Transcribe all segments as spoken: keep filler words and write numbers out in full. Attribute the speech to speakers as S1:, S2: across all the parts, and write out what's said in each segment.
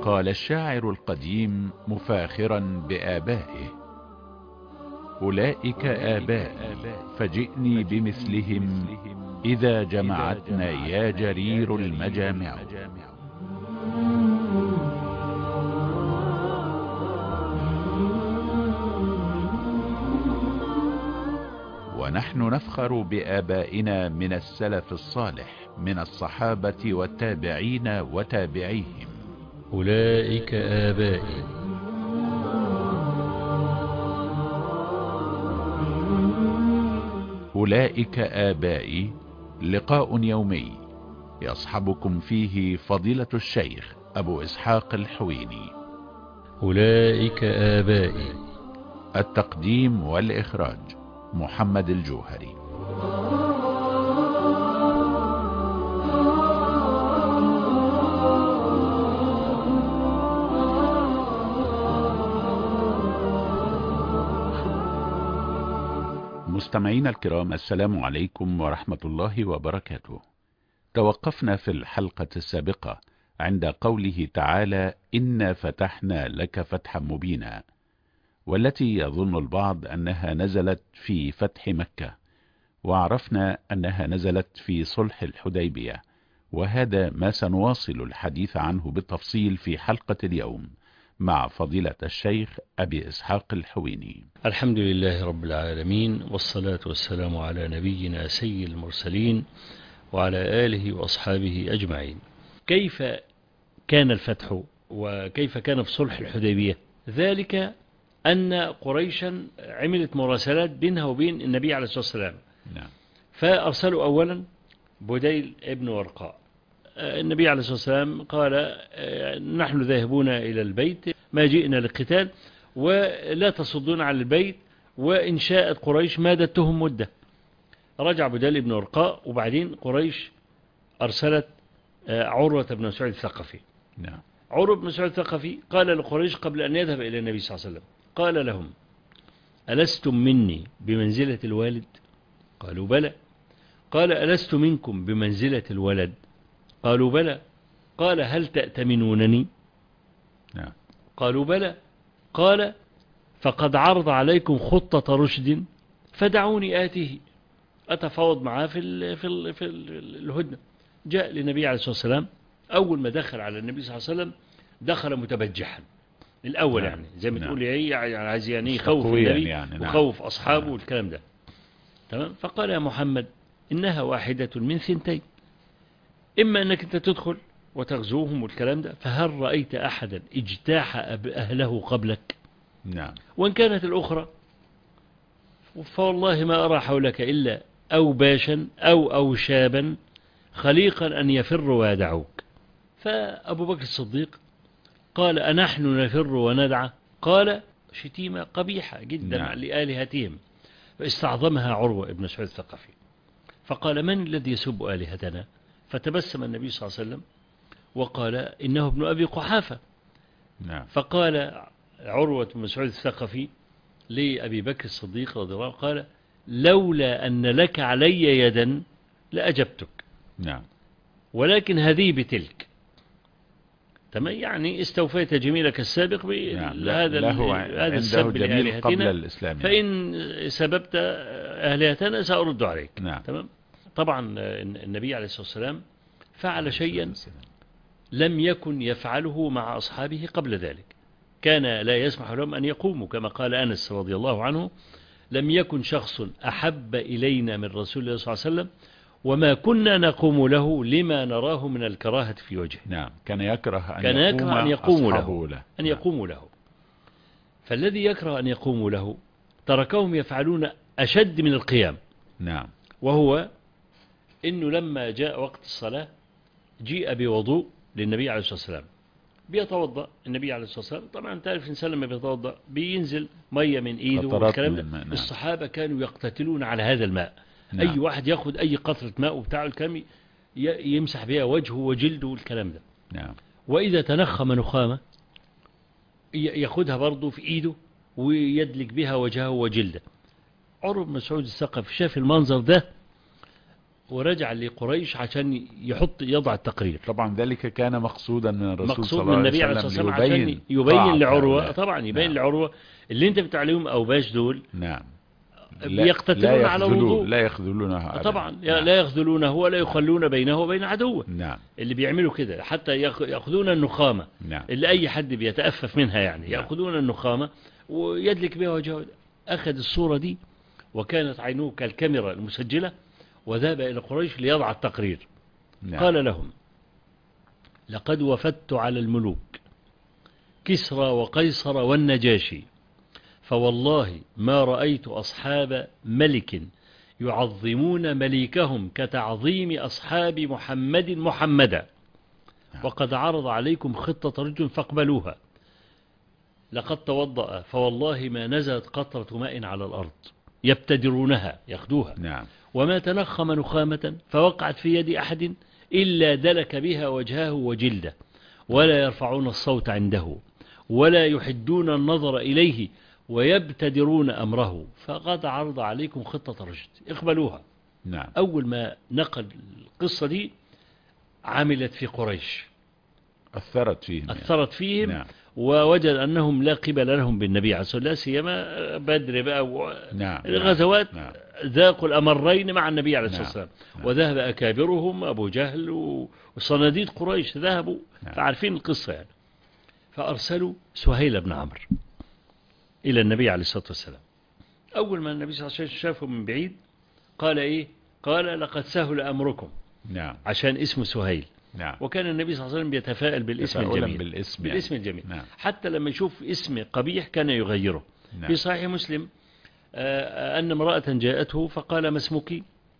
S1: قال الشاعر القديم مفاخرا بآبائه: أولئك آبائي فجئني بمثلهم إذا جمعتنا يا جرير المجامع. ونحن نفخر بآبائنا من السلف الصالح من الصحابة والتابعين وتابعيهم.
S2: أولئك آبائي.
S1: أولئك آبائي لقاء يومي يصحبكم فيه فضيلة الشيخ أبو إسحاق الحويني.
S2: أولئك آبائي.
S1: التقديم والإخراج محمد الجوهري. مستمعين الكرام، السلام عليكم ورحمة الله وبركاته. توقفنا في الحلقة السابقة عند قوله تعالى: إنا فتحنا لك فتحا مبينا، والتي يظن البعض أنها نزلت في فتح مكة، وعرفنا أنها نزلت في صلح الحديبية، وهذا ما سنواصل الحديث عنه بالتفصيل في حلقة اليوم مع فضيلة الشيخ أبي إسحاق الحويني.
S2: الحمد لله رب العالمين، والصلاة والسلام على نبينا سيد المرسلين وعلى آله وأصحابه أجمعين. كيف كان الفتح وكيف كان في صلح الحديبية؟ ذلك أن قريشا عملت مراسلات بينها وبين النبي عليه الصلاة والسلام.
S1: نعم.
S2: فأرسلوا أولا بديل ابن ورقاء. النبي عليه الصلاة والسلام قال: نحن ذاهبون إلى البيت، ما جئنا للقتال، ولا تصدون على البيت، وإن شاءت قريش مادتهم مدة. رجع بديل ابن ورقاء، وبعدين قريش أرسلت عروة بن مسعود الثقفي.
S1: نعم.
S2: عروة بن مسعود الثقفي قال لقريش قبل أن يذهب إلى النبي صلى الله عليه وسلم، قال لهم: ألستم مني بمنزلة الوالد؟ قالوا بلى. قال: ألست منكم بمنزلة الولد؟ قالوا بلى. قال: هل تأتمنونني؟
S1: نعم.
S2: قالوا بلى. قال: فقد عرض عليكم خطة رشد فدعوني آتيه، أتفاوض معاه في ال في ال في ال الهدنة. جاء للنبي عليه الصلاة والسلام. أول ما دخل على النبي صلى الله عليه وسلم دخل متبجحا الأول. نعم. يعني زي ما تقول إيه، يعني عايز يعني يخوف النبي يعني. نعم. وخوف أصحابه. نعم. والكلام ده تمام. فقال: يا محمد، إنها واحدة من ثنتين، إما أنك أنت تدخل وتغزوهم والكلام ده، فهل رأيت أحدا اجتاح أهله قبلك؟
S1: نعم.
S2: وإن كانت الأخرى فوالله ما أرى حولك إلا أوباشا أو أوشابا خليقا أن يفروا ويدعوك. فأبو بكر الصديق قال: أنحن نفر وندعى؟ قال: شتيمة قبيحة جدا. نعم. لآلهتهم. فاستعظمها عروة ابن مسعود الثقفي، فقال: من الذي يسب آلهتنا؟ فتبسم النبي صلى الله عليه وسلم وقال: إنه ابن أبي قحافة.
S1: نعم.
S2: فقال عروة بن مسعود الثقفي لأبي بكر الصديق رضي الله عنه، قال: لولا أن لك علي يدا لأجبتك.
S1: نعم.
S2: ولكن هذه بتلك. تمام. يعني استوفيت جميلك السابق بهذا هذا السب
S1: جميل قبل الإسلام.
S2: فإن سببت أهليتنا سأرد عليك.
S1: نعم.
S2: تمام. طبعا النبي عليه الصلاة والسلام فعل شيئا لم يكن يفعله مع أصحابه قبل ذلك. كان لا يسمح لهم أن يقوموا، كما قال أنس رضي الله عنه: لم يكن شخص أحب إلينا من رسول الله صلى الله عليه وسلم وما كنا نقوم له لما نراه من الكراهة في وجهه.
S1: نعم. كان يكره أن
S2: كان
S1: يقوم,
S2: يكره أن يقوموا له.
S1: له.
S2: أن يقوموا له. فالذي يكره أن يقوموا له تركهم يفعلون أشد من القيام.
S1: نعم.
S2: وهو إنه لما جاء وقت الصلاة جيء بوضوء للنبي عليه الصلاة والسلام، بيتوضأ النبي عليه الصلاة والسلام. طبعا تعرف الإنسان لما بيتوضأ بينزل مية من إيده والكلام ده. نعم. الصحابة كانوا يقتتلون على هذا الماء. نعم. أي واحد يأخذ أي قطرة ماء وبتاعه الكلام يمسح بها وجهه وجلده والكلام ده.
S1: نعم.
S2: وإذا تنخم نخامة يأخذها برضه في إيده ويدلك بها وجهه وجلده. عروة بن مسعود الثقفي شاف المنظر ده ورجع لقريش عشان يحط يضع التقرير.
S1: طبعا ذلك كان مقصودا من الرسول
S2: مقصود
S1: صلى
S2: من
S1: الله عليه
S2: النبي عليه
S1: وسلم
S2: الصلاة والسلام عشان يبين لعروة، طبعا يبين
S1: نعم.
S2: لعروة اللي انت بتعلمهم أوباش دول
S1: نعم
S2: يقتتلون على الوضوء،
S1: لا يخذلونه
S2: طبعا
S1: نعم.
S2: لا يخذلونه ولا يخلون بينه وبين عدوه.
S1: نعم.
S2: اللي بيعملوا كده حتى يأخذون النخامة
S1: نعم.
S2: اللي أي حد بيتأفف منها يعني
S1: نعم.
S2: يأخذون النخامة ويدلك بها وجهه. أخذ الصورة دي وكانت عينه كالكاميرا المسجلة وذهب إلى قريش ليضع التقرير.
S1: نعم.
S2: قال لهم لقد وفدت على الملوك كسرى وقيصر والنجاشي، فوالله ما رأيت أصحاب ملك يعظمون مليكهم كتعظيم أصحاب محمد محمدا، وقد عرض عليكم خطة رجل فاقبلوها. لقد توضأ فوالله ما نزلت قطرة ماء على الأرض يبتدرونها ياخدوها.
S1: نعم.
S2: وما تنخم نخامة فوقعت في يد أحد إلا دلك بها وجهه وجلده، ولا يرفعون الصوت عنده ولا يحدون النظر إليه ويبتدرون أمره، فقد عرض عليكم خطة رشد اقبلوها.
S1: نعم.
S2: أول ما نقل القصة دي عملت في قريش،
S1: أثرت فيهم
S2: أثرت فيهم
S1: نعم.
S2: ووجد أنهم لا قبل لهم بالنبي عليه الصلاة والسلام، سيما بدر بقى والغزوات
S1: نعم.
S2: ذاقوا الأمرين مع النبي عليه الصلاة والسلام.
S1: نعم.
S2: وذهب أكابرهم أبو جهل وصناديد قريش ذهبوا
S1: نعم.
S2: فعارفين القصة يعني. فأرسلوا سهيل بن عمرو إلى النبي عليه الصلاة والسلام. أول ما النبي صلى الله عليه وسلم شافه من بعيد قال إيه؟ قال لقد سهل أمركم.
S1: نعم.
S2: عشان اسمه سهيل.
S1: نعم.
S2: وكان النبي صلى الله عليه وسلم بيتفائل بالاسم الجميل،
S1: بالاسم,
S2: بالاسم
S1: يعني.
S2: الجميل.
S1: نعم.
S2: حتى لما يشوف اسم قبيح كان يغيره.
S1: نعم.
S2: في صحيح مسلم أن امرأة جاءته فقال ما اسمك؟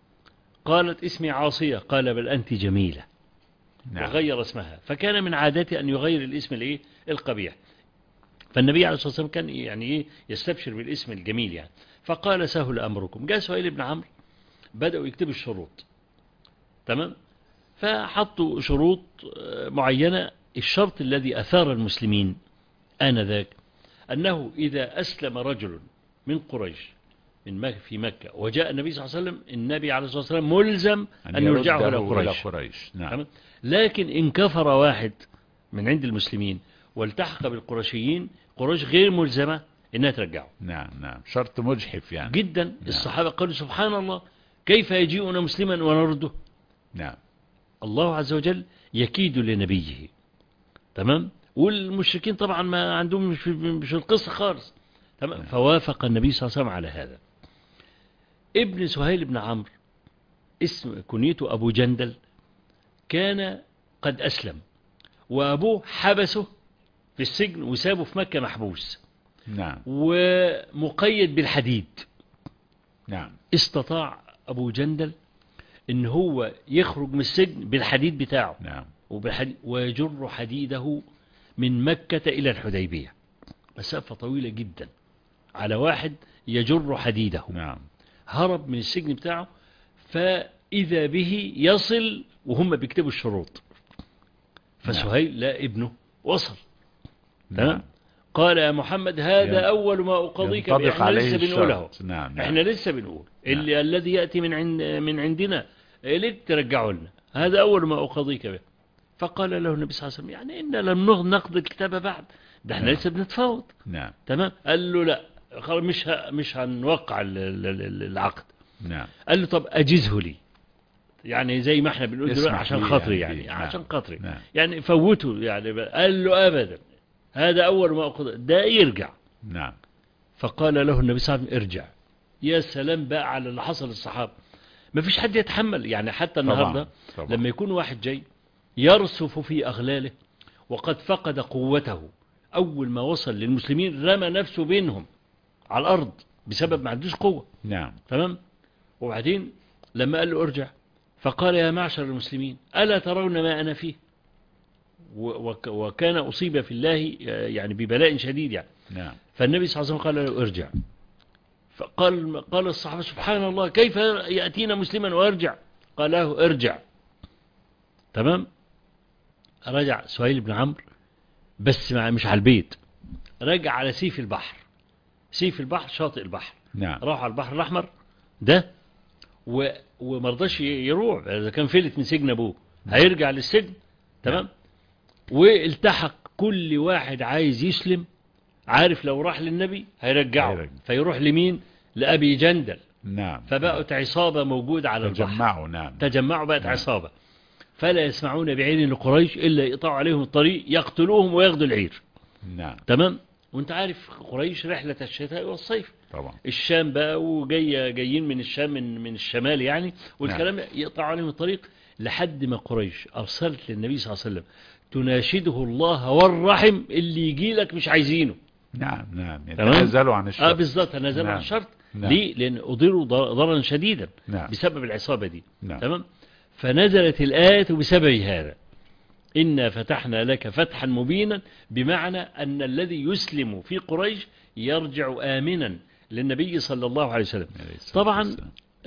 S2: قالت اسمي عاصية، قال بل أنت جميلة. نعم. وغير اسمها. فكان من عادته أن يغير الاسم الإيه؟ القبيح. فالنبي عليه الصلاة والسلام كان يعني إيه؟ يستبشر بالاسم الجميل يعني. فقال سهل أمركم. جاء سهيل بن عمرو بدأوا يكتبوا الشروط، تمام؟ فحطوا شروط معينة. الشرط الذي أثار المسلمين آنذاك أنه إذا أسلم رجل من قريش من مكة في مكة وجاء النبي صلى الله عليه وسلم، النبي عليه الصلاة والسلام ملزم أن, أن يرجعه إلى قريش,
S1: قريش. نعم.
S2: لكن إن كفر واحد من عند المسلمين والتحق بالقرشيين، قريش غير ملزمة إنها ترجعه.
S1: نعم نعم. شرط مجحف يعني
S2: جدا. نعم. الصحابة قالوا سبحان الله كيف يجيئنا مسلما ونرده. نعم. الله عز وجل يكيد لنبيه، تمام. والمشركين طبعا ما عندهم مش مش القصة خالص، تمام. نعم. فوافق النبي صلى الله عليه وسلم على هذا. ابن سهيل بن عمرو اسم كنيته أبو جندل كان قد أسلم، وأبوه حبسه في السجن وسابه في مكة محبوس.
S1: نعم.
S2: ومقيد بالحديد.
S1: نعم.
S2: استطاع أبو جندل إن هو يخرج من السجن بالحديد بتاعه.
S1: نعم.
S2: وبالحديد ويجر حديده من مكة إلى الحديبية، مسافة طويلة جدا على واحد يجر حديده.
S1: نعم.
S2: هرب من السجن بتاعه فإذا به يصل وهم بيكتبوا الشروط. فسهيل لا ابنه وصل.
S1: نعم.
S2: تمام. قال يا محمد هذا ين... أول ما أقضيك به. احنا لسه بنقوله.
S1: نعم. نعم.
S2: احنا لسه بنقول اللي نعم. الذي يأتي من عند من عندنا إليك ترجعه لنا، هذا أول ما أقضيك به. فقال له النبي صلى الله عليه وسلم يعني إن لم نقضي الكتاب بعد، ده احنا نعم. لسه بنتفاوض. نعم. تمام. قال له لا خلاص مش ه... مش هنوقع العقد. نعم. قال له طب أجزه لي، يعني زي ما احنا بنقول دلوقتي عشان خاطري يعني, يعني نعم. عشان خاطري نعم. يعني فوته يعني. قال له أبدا هذا أول ما أقضي، ده يرجع. نعم. فقال له النبي صلى الله عليه وسلم ارجع. يا سلام بقى على اللي حصل للصحابة، ما فيش حد يتحمل يعني. حتى النهاردة طبعا. لما يكون واحد جاي يرسف في أغلاله وقد فقد قوته، أول ما وصل للمسلمين رمى نفسه بينهم على الأرض بسبب ما عندوش قوة. نعم. تمام. وبعدين لما قال له ارجع فقال يا معشر المسلمين ألا ترون ما أنا فيه؟ وكان أصيب في الله يعني ببلاء شديد يعني. نعم. فالنبي صلى الله عليه وسلم قال له ارجع. فقال قال الصحابة سبحان الله كيف يأتينا مسلما ويرجع؟ قال له ارجع. تمام. رجع سهيل بن عمرو بس مش على البيت، رجع على سيف البحر. سيف البحر شاطئ البحر. نعم. راح على البحر الأحمر ده و... ومرضاش يروح، إذا كان فلت من سجن أبوه هيرجع للسجن. تمام. والتحق كل واحد عايز يسلم، عارف لو راح للنبي هيرجعه، هيرجع. فيروح لمين؟ لأبي جندل.
S1: نعم.
S2: فبقت عصابة موجودة على البحر.
S1: تجمعوا. نعم.
S2: تجمعوا بقت
S1: نعم.
S2: عصابة. فلا يسمعون بعين لقريش إلا يقطعوا عليهم الطريق يقتلوهم وياخذوا العير.
S1: نعم.
S2: تمام. وانت عارف قريش رحلة الشتاء والصيف
S1: طبعا.
S2: الشام بقى وجاي جايين من الشام من من الشمال يعني، والكلام نعم. يقطعوا عليهم الطريق لحد ما قريش أرسلت للنبي صلى الله عليه وسلم تناشده الله والرحم اللي يجي لك مش عايزينه.
S1: نعم نعم. تنازلوا عن الشرط.
S2: اه بالظبط تنازلوا نعم. عن الشرط. نعم. ليه؟ لأن أضروا ضررا شديدا نعم. بسبب العصابة دي. نعم. تمام. فنزلت الآية بسبب هذا، إنا فتحنا لك فتحا مبينا، بمعنى أن الذي يسلم في قريش يرجع آمنا للنبي صلى الله عليه وسلم. طبعا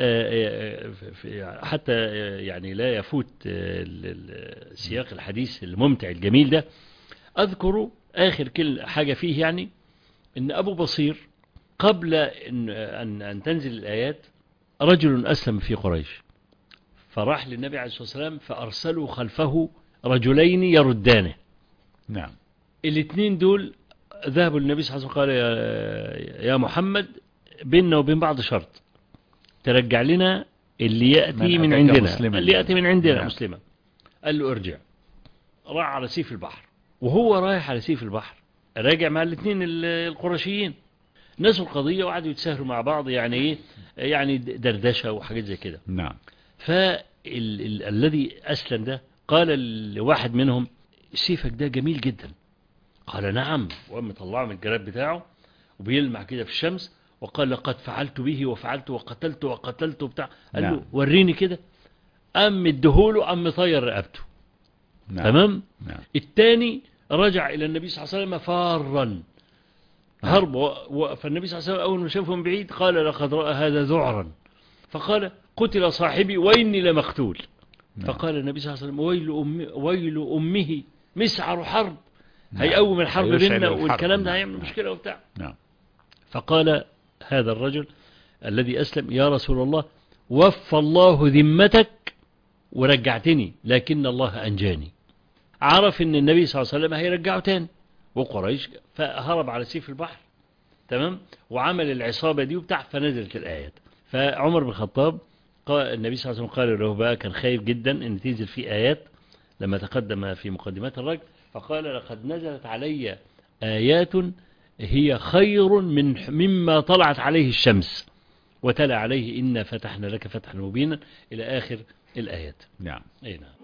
S2: حتى يعني لا يفوت سياق الحديث الممتع الجميل ده، أذكر آخر كل حاجة فيه، يعني إن أبو بصير قبل أن, أن, أن تنزل الآيات رجل أسلم في قريش، فراح للنبي عليه الصلاة والسلام فأرسلوا خلفه رجلين يردانه.
S1: نعم.
S2: الاثنين دول ذهبوا للنبي صلى الله عليه وسلم قال يا, يا محمد بيننا وبين بعض شرط، ترجع لنا اللي يأتي من, من عندنا، اللي يأتي من عندنا نعم. مسلما. قال له ارجع. راح على سيف البحر، وهو رايح على سيف البحر راجع مع الاثنين القرشيين، نسوا القضية وقعدوا يتساهلوا مع بعض، يعني ايه يعني دردشة وحاجات زي كده.
S1: نعم.
S2: فالذي أسلم ده قال لواحد منهم سيفك ده جميل جدا. قال نعم، وقام طلعه من الجراب بتاعه وبيلمع كده في الشمس، وقال لقد فعلت به وفعلت وقتلت وقتلت وبتاع. قال نعم. له وريني كده. أم ادهوله أم طير رقبته. نعم. تمام. نعم. الثاني رجع إلى النبي صلى الله عليه وسلم فارا نعم. هرب. فالنبي صلى الله عليه وسلم أول ما شافه من بعيد قال لقد رأى هذا ذعرا، فقال قتل صاحبي وإني لمقتول. نعم. فقال النبي صلى الله عليه وسلم ويل, أم ويل أمه مسعر حرب. نعم. هيقوم الحرب بيننا والكلام ده هيعمل نعم. مشكلة وبتاع. نعم. فقال هذا الرجل الذي أسلم يا رسول الله وفى الله ذمتك ورجعتني، لكن الله أنجاني. عرف ان النبي صلى الله عليه وسلم هيرجعه تاني وقريش، فهرب على سيف البحر. تمام. وعمل العصابة دي وبتاع، فنزلت الآيات. فعمر بن الخطاب قال النبي صلى الله عليه وسلم قال له بقى، كان خايف جدا ان تنزل فيه آيات لما تقدم في مقدمات الرجل، فقال لقد نزلت علي آيات هي خير من مما طلعت عليه الشمس، وتلا عليه إنا فتحنا لك فتحا مبينا إلى آخر الآيات.
S1: نعم.
S2: أي نعم.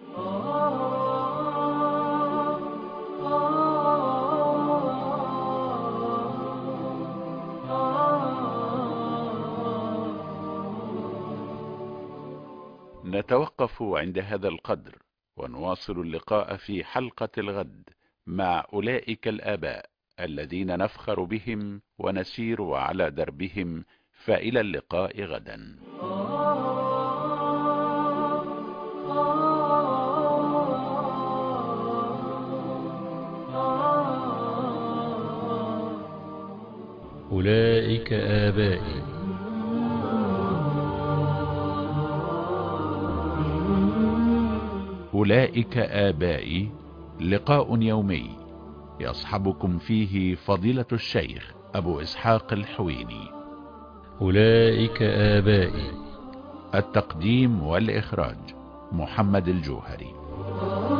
S1: نتوقف عند هذا القدر، ونواصل اللقاء في حلقة الغد مع أولئك الآباء الذين نفخر بهم ونسير على دربهم، فإلى اللقاء غدا.
S2: أولئك آبائي.
S1: أولئك آبائي لقاء يومي يصحبكم فيه فضيلة الشيخ أبو إسحاق الحويني.
S2: أولئك آبائي.
S1: التقديم والإخراج محمد الجوهري.